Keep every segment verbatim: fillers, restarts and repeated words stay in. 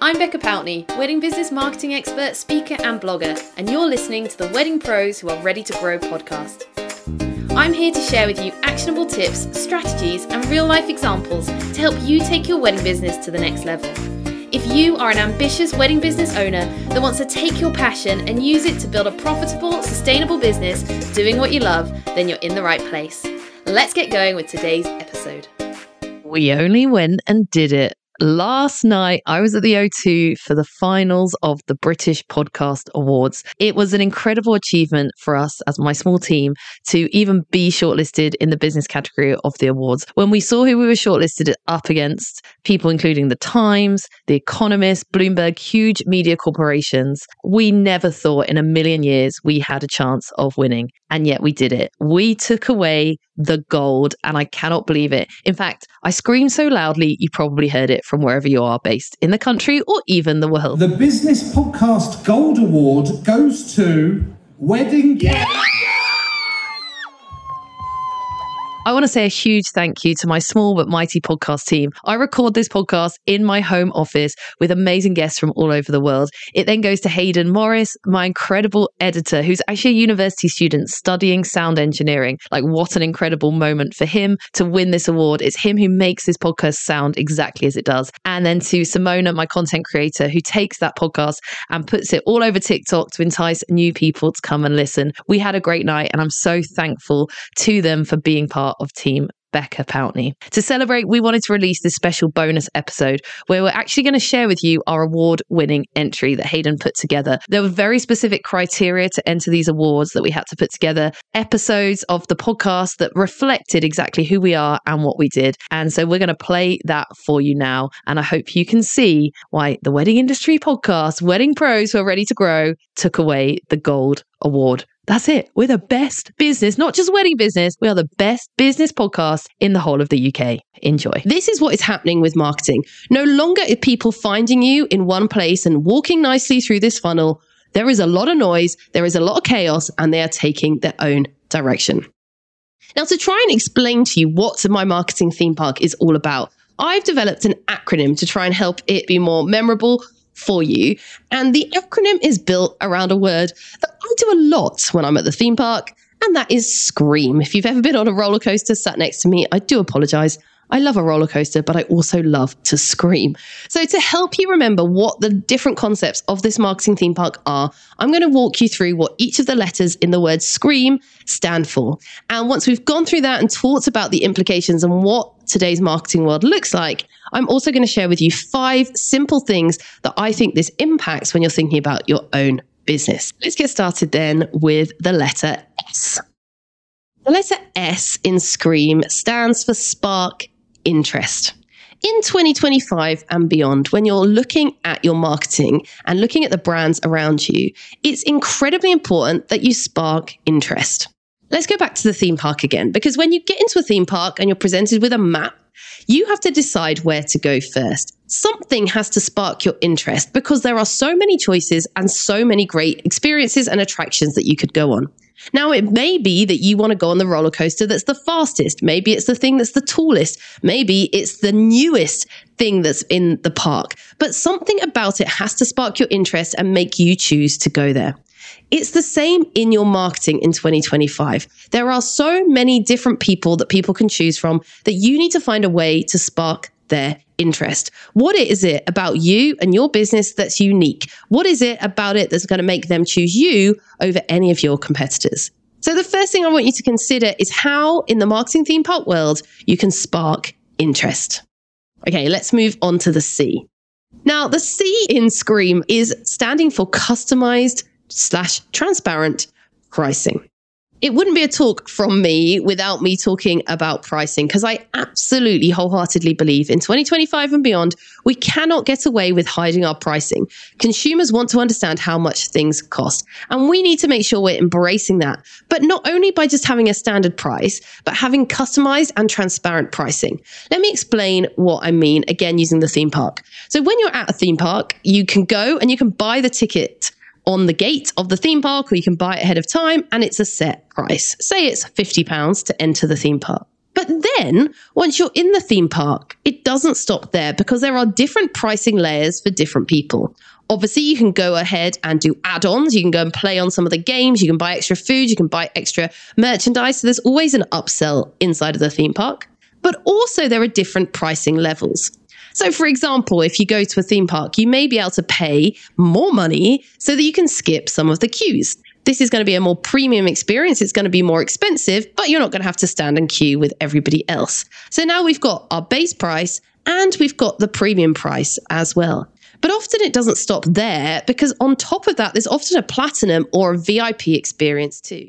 I'm Becca Poutney, wedding business marketing expert, speaker and blogger, and you're listening to the Wedding Pros Who Are Ready to Grow podcast. I'm here to share with you actionable tips, strategies and real life examples to help you take your wedding business to the next level. If you are an ambitious wedding business owner that wants to take your passion and use it to build a profitable, sustainable business doing what you love, then you're in the right place. Let's get going with today's episode. We only went and did it. Last night, I was at the O two for the finals of the British Podcast Awards. It was an incredible achievement for us as my small team to even be shortlisted in the business category of the awards. When we saw who we were shortlisted up against, people including The Times, The Economist, Bloomberg, huge media corporations, we never thought in a million years we had a chance of winning. And yet we did it. We took away the gold, and I cannot believe it. In fact, I screamed so loudly, you probably heard it from wherever you are based in the country or even the world. The Business Podcast Gold Award goes to Wedding... Yeah. I want to say a huge thank you to my small but mighty podcast team. I record this podcast in my home office with amazing guests from all over the world. It then goes to Hayden Morris, my incredible editor, who's actually a university student studying sound engineering. Like, what an incredible moment for him to win this award. It's him who makes this podcast sound exactly as it does. And then to Simona, my content creator, who takes that podcast and puts it all over TikTok to entice new people to come and listen. We had a great night, and I'm so thankful to them for being part of Team Becca Poutney. To celebrate, we wanted to release this special bonus episode where we're actually going to share with you our award-winning entry that Hayden put together. There were very specific criteria to enter these awards that we had to put together, episodes of the podcast that reflected exactly who we are and what we did. And so we're going to play that for you now. And I hope you can see why the Wedding Industry Podcast, Wedding Pros Who Are Ready to Grow, took away the gold award. That's it. We're the best business, not just wedding business. We are the best business podcast in the whole of the U K. Enjoy. This is what is happening with marketing. No longer are people finding you in one place and walking nicely through this funnel. There is a lot of noise, there is a lot of chaos, and they are taking their own direction. Now, to try and explain to you what my marketing theme park is all about, I've developed an acronym to try and help it be more memorable for you. And the acronym is built around a word that I do a lot when I'm at the theme park, and that is scream. If you've ever been on a roller coaster sat next to me, I do apologize. I love a roller coaster, but I also love to scream. So to help you remember what the different concepts of this marketing theme park are, I'm going to walk you through what each of the letters in the word scream stand for. And once we've gone through that and talked about the implications and what today's marketing world looks like, I'm also going to share with you five simple things that I think this impacts when you're thinking about your own business. Let's get started then with the letter S. The letter S in scream stands for spark interest. In twenty twenty-five and beyond, when you're looking at your marketing and looking at the brands around you, it's incredibly important that you spark interest. Let's go back to the theme park again, because when you get into a theme park and you're presented with a map, you have to decide where to go first. Something has to spark your interest because there are so many choices and so many great experiences and attractions that you could go on. Now, it may be that you want to go on the roller coaster that's the fastest. Maybe it's the thing that's the tallest. Maybe it's the newest thing that's in the park. But something about it has to spark your interest and make you choose to go there. It's the same in your marketing in twenty twenty-five. There are so many different people that people can choose from that you need to find a way to spark their interest. What is it about you and your business that's unique? What is it about it that's going to make them choose you over any of your competitors? So the first thing I want you to consider is how in the marketing theme park world you can spark interest. Okay, let's move on to the C. Now, the C in Scream is standing for customized slash transparent pricing. It wouldn't be a talk from me without me talking about pricing, because I absolutely wholeheartedly believe in twenty twenty-five and beyond, we cannot get away with hiding our pricing. Consumers want to understand how much things cost, and we need to make sure we're embracing that. But not only by just having a standard price, but having customized and transparent pricing. Let me explain what I mean, again, using the theme park. So when you're at a theme park, you can go and you can buy the ticket on the gate of the theme park, or you can buy it ahead of time, and it's a set price. Say it's fifty pounds to enter the theme park. But then once you're in the theme park, it doesn't stop there because there are different pricing layers for different people. Obviously, you can go ahead and do add-ons. You can go and play on some of the games. You can buy extra food. You can buy extra merchandise. So there's always an upsell inside of the theme park. But also there are different pricing levels. So for example, if you go to a theme park, you may be able to pay more money so that you can skip some of the queues. This is going to be a more premium experience. It's going to be more expensive, but you're not going to have to stand and queue with everybody else. So now we've got our base price and we've got the premium price as well. But often it doesn't stop there because on top of that, there's often a platinum or a V I P experience too.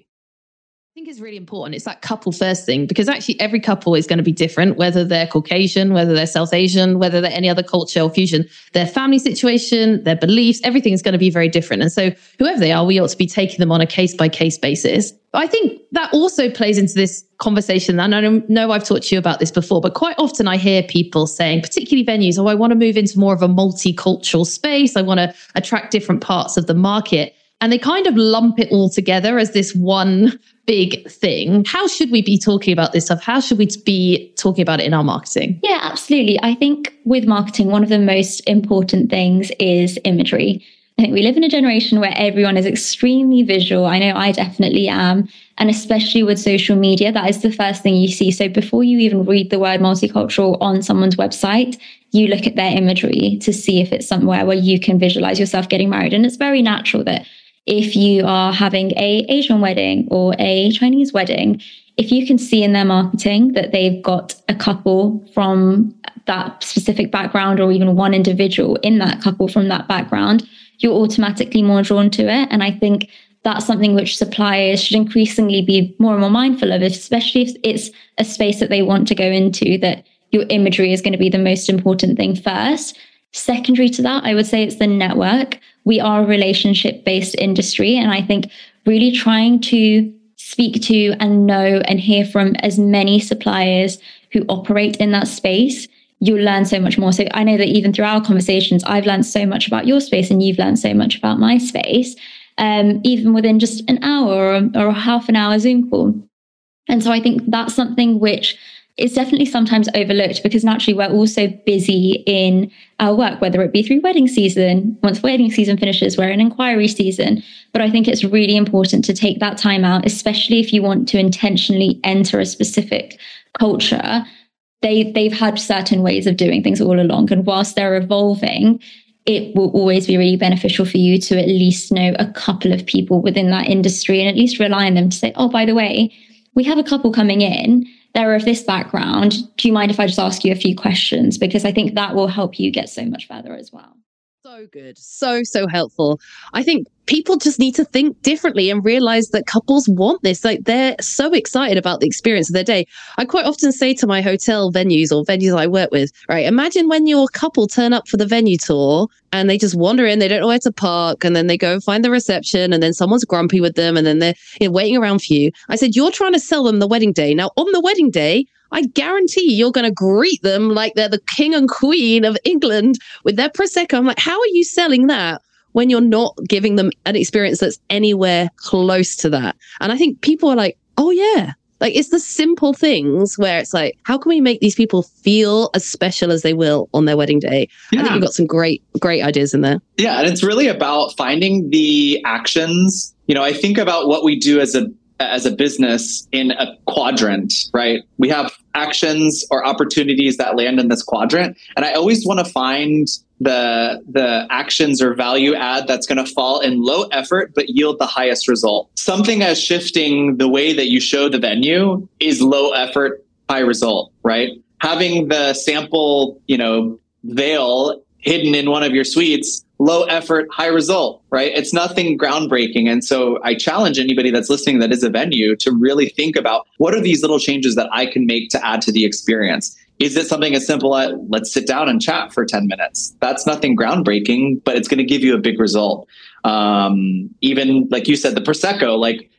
I think it's really important. It's that couple first thing, because actually every couple is going to be different, whether they're Caucasian, whether they're South Asian, whether they're any other culture or fusion, their family situation, their beliefs, everything is going to be very different. And so whoever they are, we ought to be taking them on a case by case basis. But I think that also plays into this conversation. And I know I've talked to you about this before, but quite often I hear people saying, particularly venues, oh, I want to move into more of a multicultural space. I want to attract different parts of the market. And they kind of lump it all together as this one big thing. How should we be talking about this stuff? How should we be talking about it in our marketing? Yeah, absolutely. I think with marketing, one of the most important things is imagery. I think we live in a generation where everyone is extremely visual. I know I definitely am. And especially with social media, that is the first thing you see. So before you even read the word multicultural on someone's website, you look at their imagery to see if it's somewhere where you can visualize yourself getting married. And it's very natural that if you are having a Asian wedding or a Chinese wedding, if you can see in their marketing that they've got a couple from that specific background or even one individual in that couple from that background, you're automatically more drawn to it. And I think that's something which suppliers should increasingly be more and more mindful of, especially if it's a space that they want to go into, that your imagery is going to be the most important thing first. Secondary to that, I would say it's the network. We are a relationship-based industry, and I think really trying to speak to and know and hear from as many suppliers who operate in that space, you'll learn so much more. So I know that even through our conversations, I've learned so much about your space and you've learned so much about my space, um, even within just an hour or, or half an hour Zoom call. And so I think that's something which is definitely sometimes overlooked because naturally we're also busy in our work, whether it be through wedding season. Once wedding season finishes, we're in inquiry season. But I think it's really important to take that time out, especially if you want to intentionally enter a specific culture. They, they've had certain ways of doing things all along. And whilst they're evolving, it will always be really beneficial for you to at least know a couple of people within that industry and at least rely on them to say, oh, by the way, we have a couple coming in. They're of this background. Do you mind if I just ask you a few questions? Because I think that will help you get so much further as well. So good. So, so helpful. I think people just need to think differently and realize that couples want this. Like they're so excited about the experience of their day. I quite often say to my hotel venues or venues I work with, right, imagine when your couple turn up for the venue tour and they just wander in, they don't know where to park, and then they go and find the reception, and then someone's grumpy with them, and then they're you know, waiting around for you. I said, you're trying to sell them the wedding day. Now, on the wedding day, I guarantee you're going to greet them like they're the king and queen of England with their Prosecco. I'm like, how are you selling that when you're not giving them an experience that's anywhere close to that? And I think people are like, oh yeah, like it's the simple things where it's like, how can we make these people feel as special as they will on their wedding day? Yeah. I think you've got some great, great ideas in there. Yeah. And it's really about finding the actions. You know, I think about what we do as a as a business in a quadrant, right? We have actions or opportunities that land in this quadrant. And I always want to find the, the actions or value add that's going to fall in low effort, but yield the highest result. Something as shifting the way that you show the venue is low effort, high result, right? Having the sample, you know, veil hidden in one of your suites, low effort, high result, right? It's nothing groundbreaking. And so I challenge anybody that's listening that is a venue to really think about what are these little changes that I can make to add to the experience? Is it something as simple as let's sit down and chat for ten minutes? That's nothing groundbreaking, but it's going to give you a big result. Um, even like you said, the Prosecco, like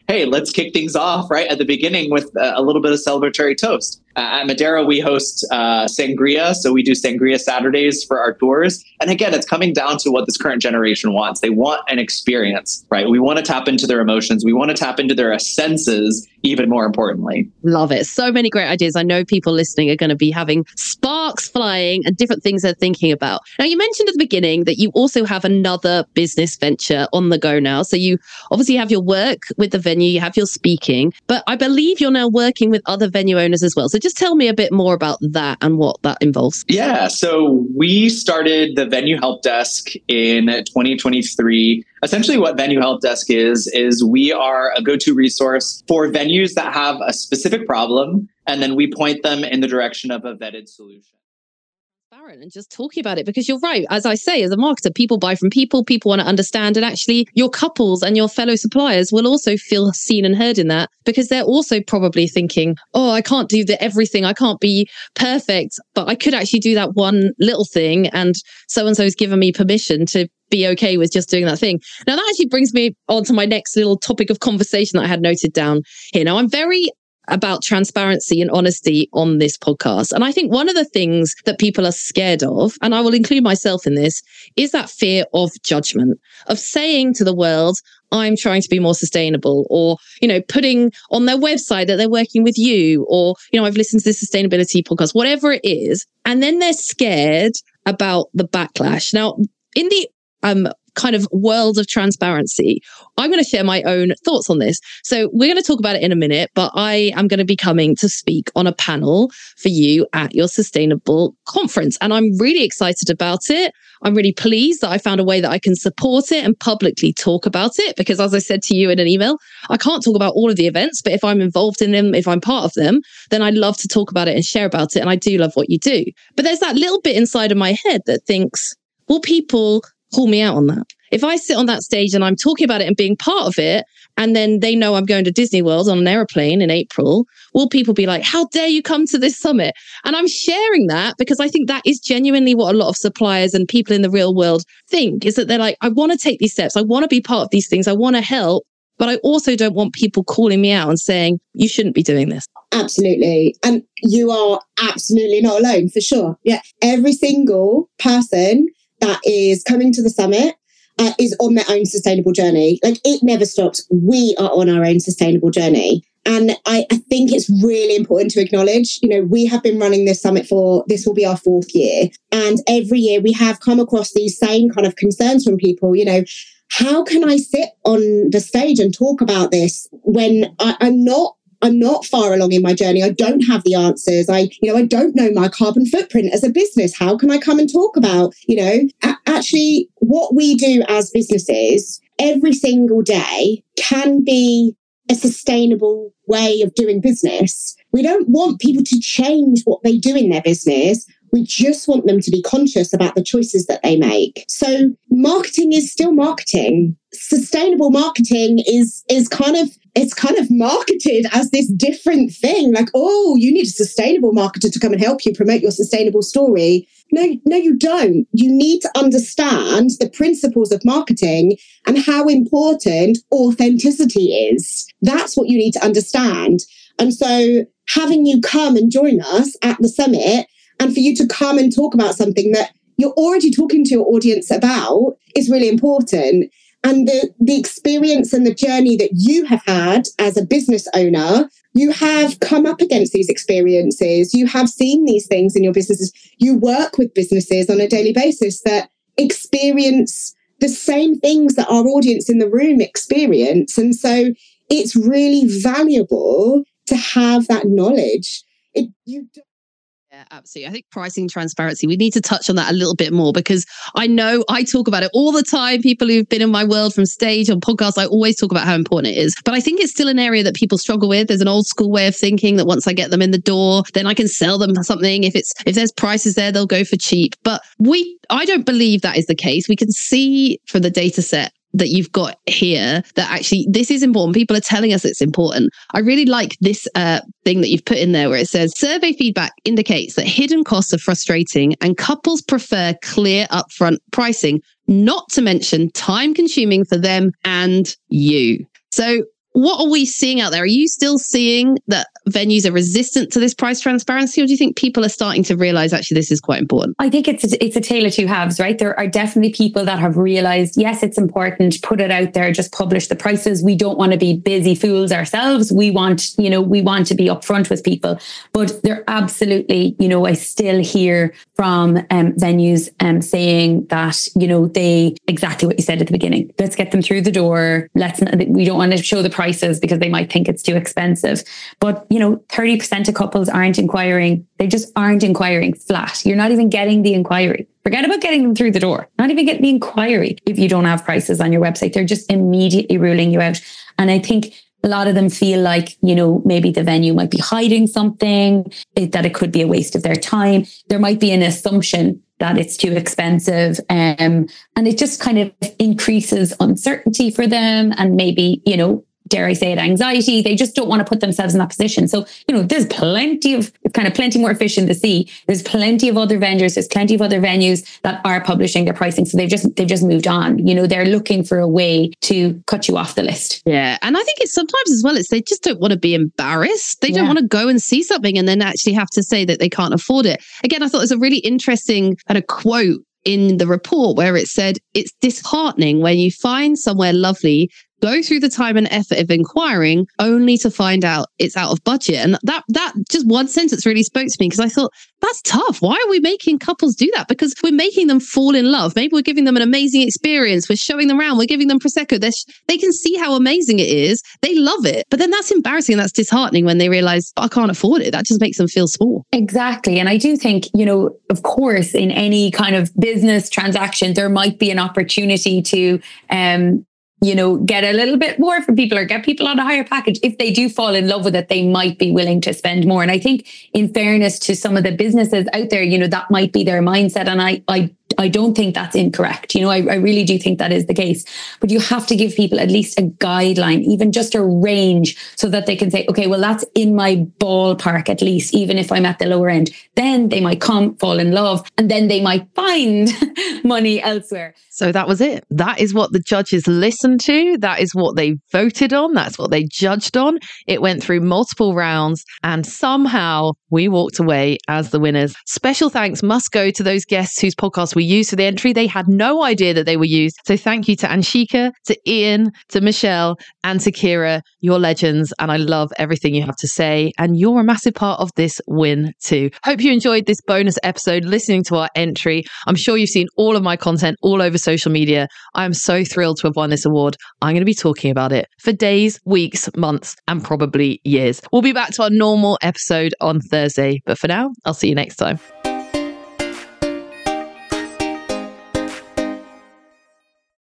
hey, let's kick things off right at the beginning with a little bit of celebratory toast. Uh, at Madeira, we host uh, sangria. So we do sangria Saturdays for our tours. And again, it's coming down to what this current generation wants. They want an experience, right? We want to tap into their emotions. We want to tap into their senses, even more importantly. Love it. So many great ideas. I know people listening are going to be having sparks flying and different things they're thinking about. Now, you mentioned at the beginning that you also have another business venture on the go now. So you obviously have your work with the venue, you have your speaking, but I believe you're now working with other venue owners as well. So just tell me a bit more about that and what that involves. Yeah. So we started the Venue Help Desk in twenty twenty-three. Essentially what Venue Help Desk is, is we are a go-to resource for venues that have a specific problem, and then we point them in the direction of a vetted solution. And just talking about it, because you're right. As I say, as a marketer, people buy from people, people want to understand. And actually, your couples and your fellow suppliers will also feel seen and heard in that, because they're also probably thinking, oh, I can't do the everything. I can't be perfect, but I could actually do that one little thing. And so-and-so has given me permission to be okay with just doing that thing. Now, that actually brings me on to my next little topic of conversation that I had noted down here. Now, I'm very about transparency and honesty on this podcast. And I think one of the things that people are scared of, and I will include myself in this, is that fear of judgment, of saying to the world, I'm trying to be more sustainable, or, you know, putting on their website that they're working with you, or, you know, I've listened to this sustainability podcast, whatever it is. And then they're scared about the backlash. Now, in the um, kind of world of transparency, I'm going to share my own thoughts on this. So we're going to talk about it in a minute, but I am going to be coming to speak on a panel for you at your sustainable conference. And I'm really excited about it. I'm really pleased that I found a way that I can support it and publicly talk about it, because as I said to you in an email, I can't talk about all of the events, but if I'm involved in them, if I'm part of them, then I'd love to talk about it and share about it. And I do love what you do. But there's that little bit inside of my head that thinks, will people call me out on that? If I sit on that stage and I'm talking about it and being part of it, and then they know I'm going to Disney World on an airplane in April, will people be like, how dare you come to this summit? And I'm sharing that because I think that is genuinely what a lot of suppliers and people in the real world think, is that they're like, I want to take these steps. I want to be part of these things. I want to help, but I also don't want people calling me out and saying, you shouldn't be doing this. Absolutely. And you are absolutely not alone, for sure. Yeah. Every single person that is coming to the summit uh, is on their own sustainable journey. Like, it never stops. We are on our own sustainable journey. And I, I think it's really important to acknowledge, you know, we have been running this summit for, this will be our fourth year. And every year we have come across these same kind of concerns from people, you know, how can I sit on the stage and talk about this when I, I'm not I'm not far along in my journey. I don't have the answers. I, you know, I don't know my carbon footprint as a business. How can I come and talk about, you know, a- actually what we do as businesses every single day can be a sustainable way of doing business. We don't want people to change what they do in their business. We just want them to be conscious about the choices that they make. So marketing is still marketing. Sustainable marketing is is kind of it's kind of marketed as this different thing. Like, oh, you need a sustainable marketer to come and help you promote your sustainable story. No, no, you don't. You need to understand the principles of marketing and how important authenticity is. That's what you need to understand. And so having you come and join us at the summit, and for you to come and talk about something that you're already talking to your audience about, is really important. And the, the experience and the journey that you have had as a business owner, you have come up against these experiences. You have seen these things in your businesses. You work with businesses on a daily basis that experience the same things that our audience in the room experience. And so it's really valuable to have that knowledge. It, you don't Yeah, absolutely. I think pricing transparency, we need to touch on that a little bit more, because I know I talk about it all the time. People who've been in my world from stage on podcasts, I always talk about how important it is. But I think it's still an area that people struggle with. There's an old school way of thinking that once I get them in the door, then I can sell them something. If it's if there's prices there, they'll go for cheap. But we, I don't believe that is the case. We can see from the data set that you've got here that actually this is important. People are telling us it's important. I really like this uh, thing that you've put in there where it says survey feedback indicates that hidden costs are frustrating and couples prefer clear upfront pricing, not to mention time consuming for them and you. So what are we seeing out there? Are you still seeing that venues are resistant to this price transparency, or do you think people are starting to realize actually this is quite important? I think it's a, it's a tale of two halves, right? There are definitely people that have realized, yes, it's important, put it out there, just publish the prices. We don't want to be busy fools ourselves. We want, you know, we want to be upfront with people. But there absolutely, you know, I still hear from um, venues um, saying that, you know, they, exactly what you said at the beginning, let's get them through the door. Let's, we don't want to show the prices because they might think it's too expensive. But, you know, thirty percent of couples aren't inquiring. They just aren't inquiring flat. You're not even getting the inquiry. Forget about getting them through the door. Not even getting the inquiry if you don't have prices on your website. They're just immediately ruling you out. And I think a lot of them feel like, you know, maybe the venue might be hiding something, it, that it could be a waste of their time. There might be an assumption that it's too expensive. Um, and it just kind of increases uncertainty for them. And maybe, you know, dare I say it, anxiety. They just don't want to put themselves in that position. So, you know, there's plenty of kind of plenty more fish in the sea. There's plenty of other vendors. There's plenty of other venues that are publishing their pricing. So they've just, they've just moved on. You know, they're looking for a way to cut you off the list. Yeah. And I think it's sometimes as well, it's they just don't want to be embarrassed. They don't Yeah. want to go and see something and then actually have to say that they can't afford it. Again, I thought it was a really interesting kind of quote in the report where it said, it's disheartening when you find somewhere lovely, go through the time and effort of inquiring only to find out it's out of budget. And that that just one sentence really spoke to me, because I thought, that's tough. Why are we making couples do that? Because we're making them fall in love. Maybe we're giving them an amazing experience. We're showing them around. We're giving them Prosecco. They're, they can see how amazing it is. They love it. But then that's embarrassing and that's disheartening when they realize, I can't afford it. That just makes them feel small. Exactly. And I do think, you know, of course, in any kind of business transaction, there might be an opportunity to, um, you know, get a little bit more from people or get people on a higher package. If they do fall in love with it, they might be willing to spend more. And I think in fairness to some of the businesses out there, you know, that might be their mindset. And I, I, I don't think that's incorrect. You know, I, I really do think that is the case. But you have to give people at least a guideline, even just a range, so that they can say, okay, well, that's in my ballpark at least, even if I'm at the lower end. Then they might come, fall in love, and then they might find money elsewhere. So that was it. That is what the judges listened to. That is what they voted on. That's what they judged on. It went through multiple rounds and somehow we walked away as the winners. Special thanks must go to those guests whose podcasts we used for the entry. They had no idea that they were used. So thank you to Anshika, to Ian, to Michelle, and to Kira. You're legends. And I love everything you have to say. And you're a massive part of this win too. Hope you enjoyed this bonus episode listening to our entry. I'm sure you've seen all of my content all over social media. I am so thrilled to have won this award. I'm going to be talking about it for days, weeks, months, and probably years. We'll be back to our normal episode on Thursday. But for now, I'll see you next time.